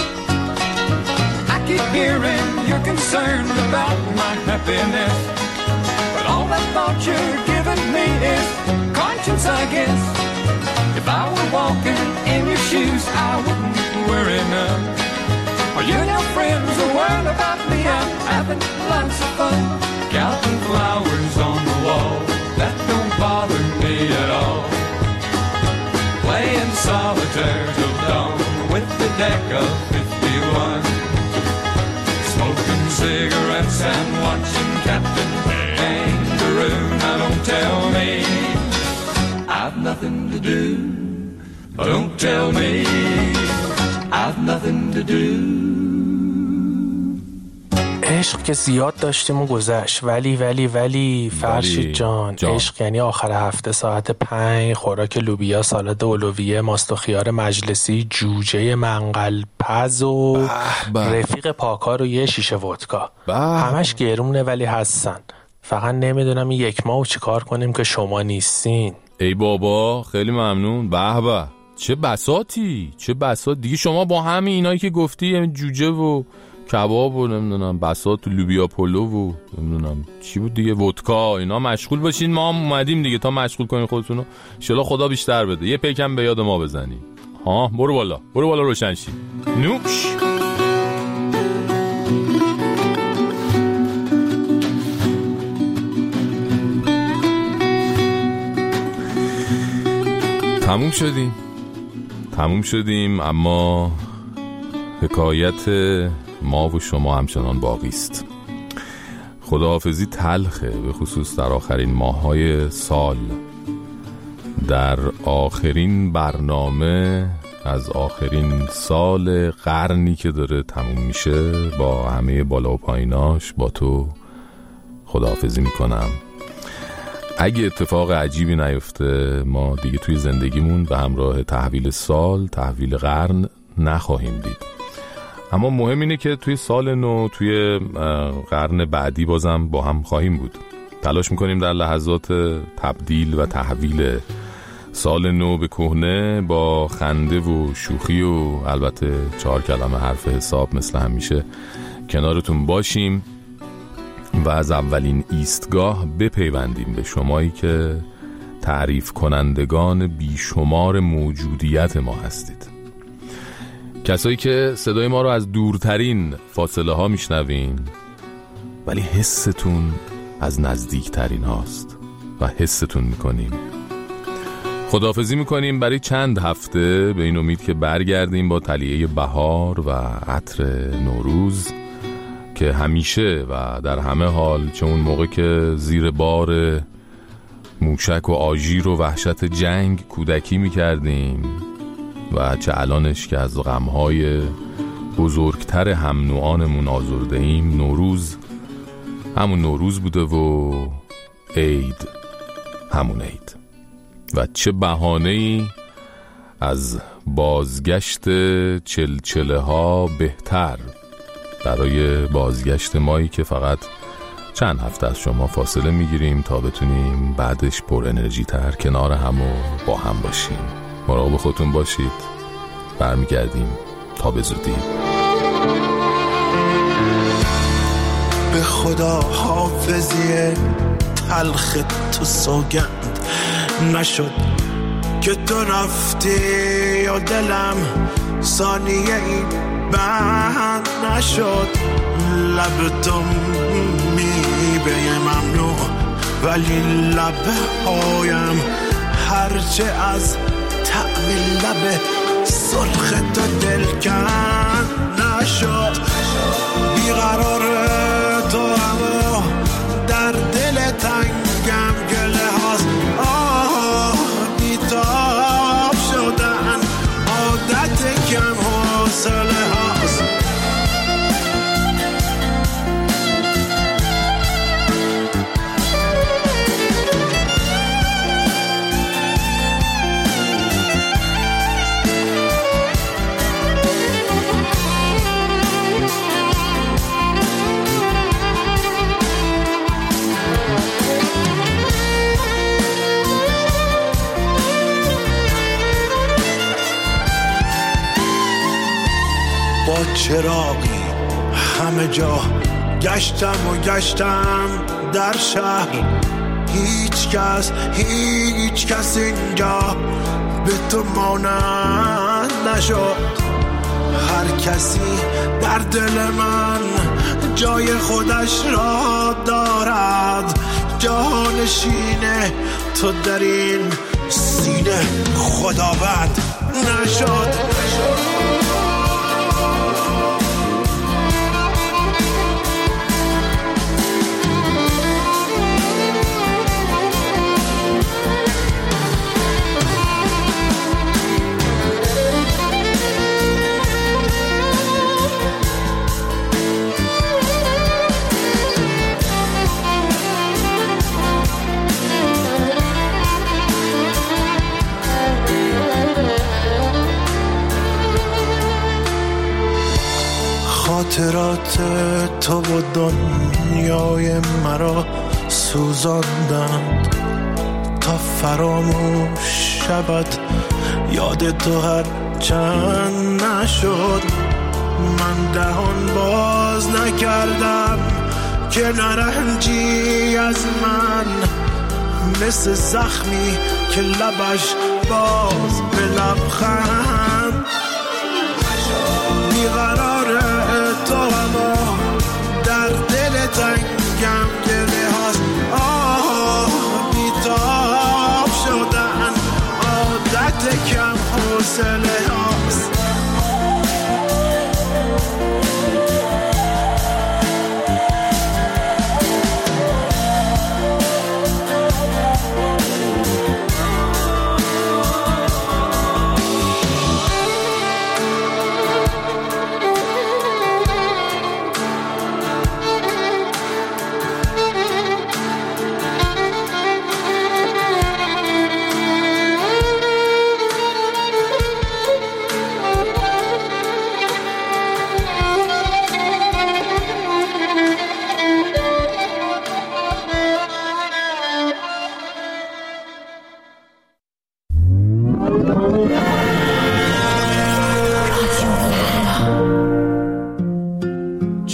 I keep hearing you're concerned about my happiness, but all that thought you're giving me is conscience I guess. If I were walking in your shoes I wouldn't worry none. Are you and your friends are worried about me? I'm having lots of fun counting flowers on the wall. That don't bother me at all. Playing solitaire till dawn with the deck of fifty-one. Smoking cigarettes and watching Captain Kangaroo. Now don't tell me I've nothing to do. Don't tell me I've nothing to do. عشق که زیاد داشتیم و گذشت ولی ولی ولی فرشید جان, جان عشق یعنی آخر هفته ساعت پنج خوراک لوبیا سالاد اولویه ماست و خیار مجلسی جوجه منقل پز و رفیق پاکار و یه شیشه ودکا. همش گرونه ولی هستن. فقط نمیدونم این یک ماه چی کار کنیم که شما نیستین. ای بابا خیلی ممنون. به به چه بساطی چه بساط دیگه. شما با همین اینایی که گفتی جوجه و کباب و نمیدونم بساط و لوبیا پلو و نمیدونم چی بود دیگه ودکا اینا مشغول باشین. ما هم اومدیم دیگه تا مشغول کنین خودتونو. ان شاءالله خدا بیشتر بده. یه پیکم به یاد ما بزنی. ها برو بالا برو بالا روشن شی. نوش تموم شدیم تموم شدیم اما حکایت ما و شما همچنان باقی است. خداحافظی تلخه به خصوص در آخرین ماه‌های سال. در آخرین برنامه از آخرین سال قرنی که داره تموم میشه با همه بالا و پاییناش با تو خداحافظی میکنم. اگه اتفاق عجیبی نیفته ما دیگه توی زندگیمون به همراه تحویل سال، تحویل قرن نخواهیم دید. اما مهم اینه که توی سال نو، توی قرن بعدی بازم با هم خواهیم بود. تلاش میکنیم در لحظات تبدیل و تحویل سال نو به کهنه با خنده و شوخی و البته چهار کلمه حرف حساب مثل همیشه کنارتون باشیم و از اولین ایستگاه بپیوندیم به شمایی که تعریف کنندگان بیشمار موجودیت ما هستید. کسایی که صدای ما رو از دورترین فاصله ها میشنوین ولی حستون از نزدیکترین هاست و حستون میکنیم. خداحافظی میکنیم برای چند هفته به این امید که برگردیم با طلیعه بهار و عطر نوروز که همیشه و در همه حال، چه اون موقع که زیر بار موشک و آژیر و وحشت جنگ کودکی میکردیم و چه الانش که از غمهای بزرگتر هم نوعانمون آزرده ایم، نوروز همون نوروز بوده و عید همون عید و چه بهانه‌ای از بازگشت چلچله ها بهتر برای بازگشت مایی که فقط چند هفته از شما فاصله میگیریم تا بتونیم بعدش پر انرژی تر کنار هم و با هم باشیم. مراقب خودتون باشید. برمیگردیم تا به زودی. به خدا حافظی تلخ تو سوگند نشد که تو رفتی و دلم ثانیه ای بند نشد. لب تو میبه ممنوع ولی لب هایم هرچه از طعم لب سرخ تو دلکن نشد. بیقرار تو اما در دل تنگم گله هاست. آه بیتاب شدن عادت کم حوصله هاست. با چراغی همه جا گشتم و گشتم در شهر. هیچ کس هیچ کس اینجا به تو مانند نشد. هر کسی در دل من جای خودش را دارد. جانشین تو در این سینه خداوند نشد. خاطرات تو و دنیای مرا سوزاندند تا فراموش شود یاد تو هر چند نشد. من دهان باز نکردم که نرنجی از من مثل زخمی که لبش باز به لبخند. بیقرار تو اما در دل تنگم گله هاست. آه بیتاب شدن عادت کم حوصله هاست.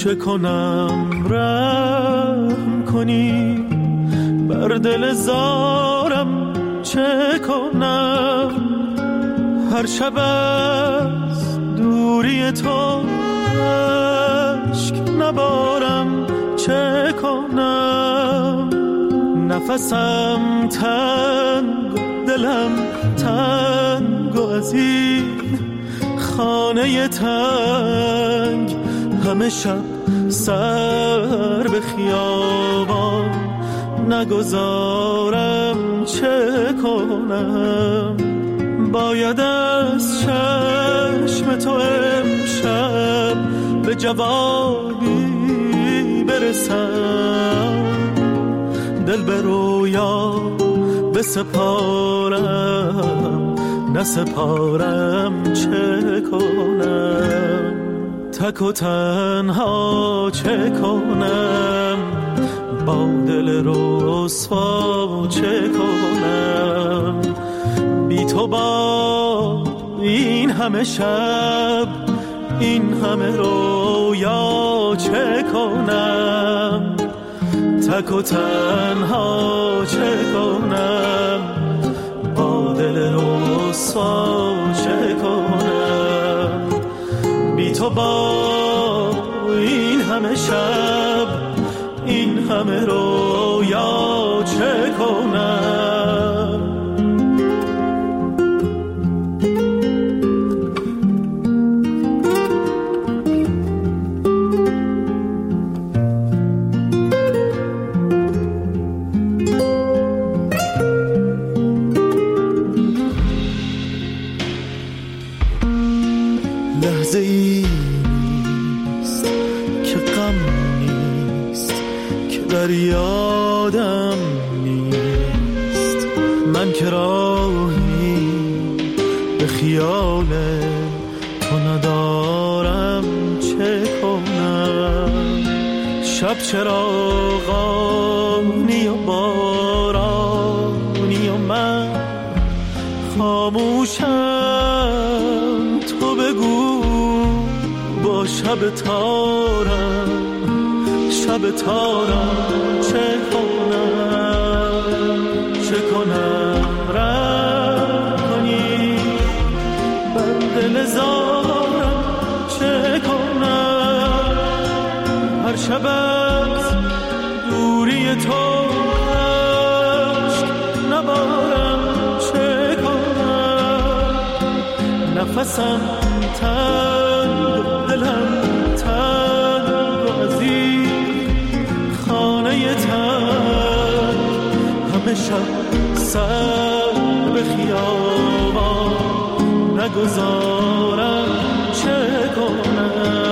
چه کنم رحم کنی بر دل زارم چه کنم هر شب از دوری تو عشق نبارم چه کنم نفسم تنگ دلم تنگ و از این خانه تنگ همه شب سر به خیابان نگذارم چه کنم باید از چشم تو امشب به جوابی برسم دل به رویا بسپارم نسپارم چه کنم تک و تنها چه کنم با دل رسوا چه کنم بی تو با این همه شب این همه رویا چه کنم تک و تنها چه کنم با دل رسوا چه کنم بی تو با این همه شب این همه رویا چه کنم لحظه ای نیست که غم نیست که در یادم نیست من که راهی به خیال تو ندارم چه کنم شب چراغانی و بارانی و من خاموشم تو بگو با شب تارم شب تارم چه کنم چه کنم رحم کنی بر دل زارم چه کنم هر شب از دوری تو عشق نبارم چه کنم نفسم تنگ دلم تنگ و از این خانه تنگ همه شب سر به خیابان نگذارم چه کنم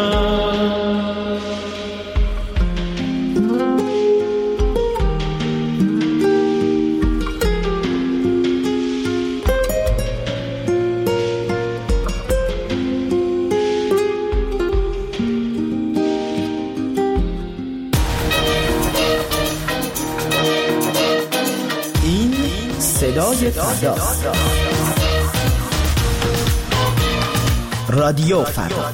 صدای فردا رادیو فردا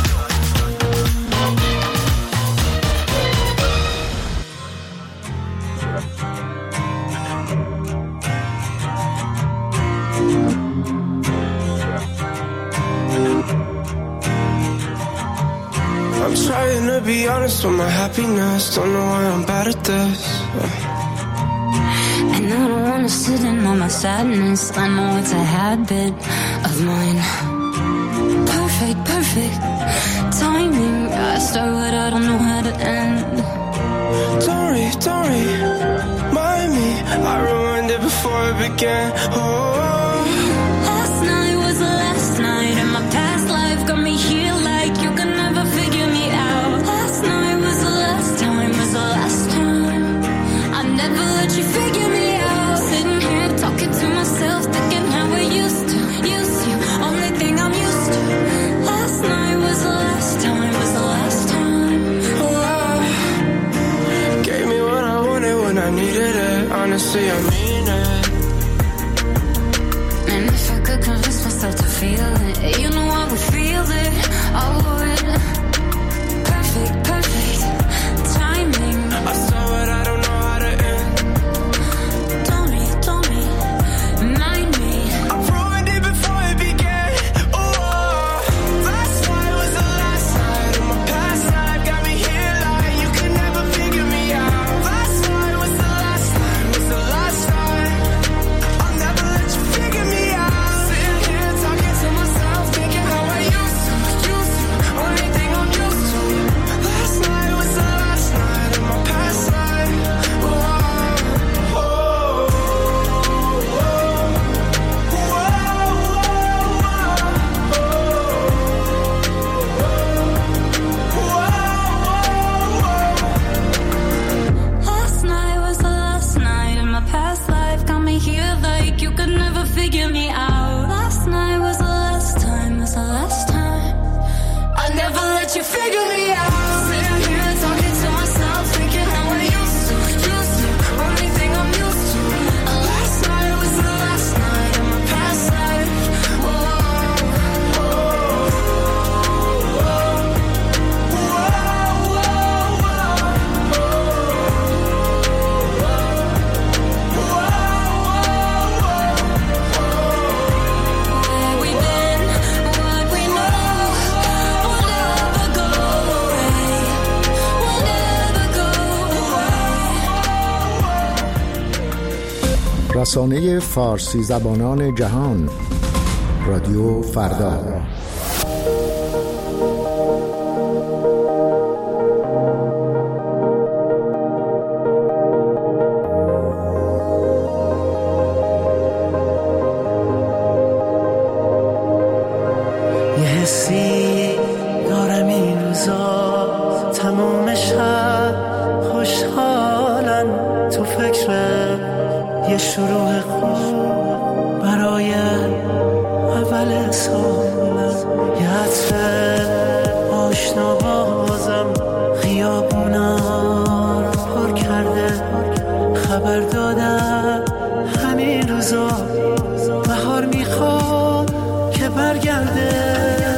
I'm trying to be honest with my happiness. Don't know why I'm bad at this. And I don't wanna sit in on my sadness. I know it's a habit of mine. Perfect, perfect timing. I start what I don't know how to end. Don't worry, don't worry, mind me. I ruined it before it began. Oh. Last night was the last night, and my past life got me here like you could never figure me out. Last night was the last time, was the last time. I never let you figure me out. Sitting here talking to myself, thinking how we used to, used to. Only thing I'm used to. Last night was the last time, was the last time. Oh, gave me what I wanted when I needed it. Honestly, I mean it. And if I could convince myself to feel it, you know I would feel it. I would. Perfect, perfect figure me out. Last night was the last time, was the last time. I never let you figure me out. Sitting here talking to myself, thinking how I used to, used to. Only thing I'm used to. Last night was the last night in my past life. رسانه فارسی زبانان جهان، رادیو فردا. یه حسی دارم این روزا، تموم شب خوشحالن، تو فکر یه شروع خوب برای اول سالم. یه عطر آشنا بازم خیابونا رو پر کرده. خبر دادم همین روزا بهار میخواد که برگرده.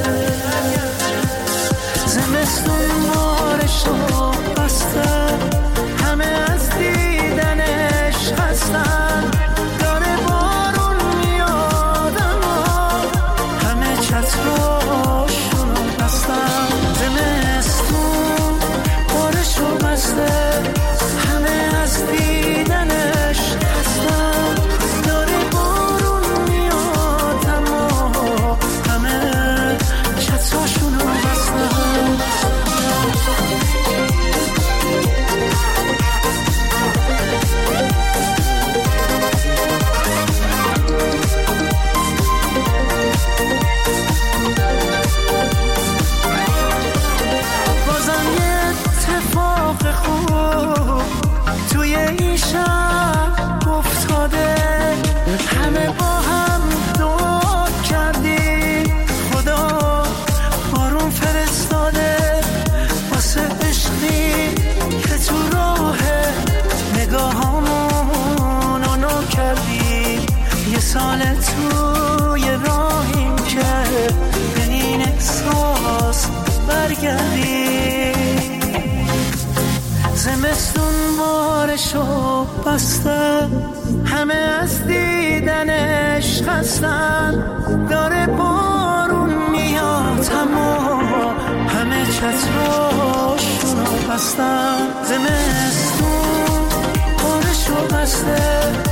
زمستون مارشو بسته، همه از دیدنش خستن. داره بارون میاد اما همه چتراشونو بستن. زمستون بارشو بسته، همه از دیدنش خستن. داره بارون میاد اما همه چتراشونو بستن. توی این شب افتاده، همه با هم دعا کردی خدا بارون فرستاده. واسه عشقی که تو راه نگاهامون آنو کردی. یه سال توی راهیم که به این احساس برگردی. زمستون بارشو بسته، همه از دیدنش خستن. داره بارون میاد اما همه چتراشونو بستن. زمستون بارشو بسته،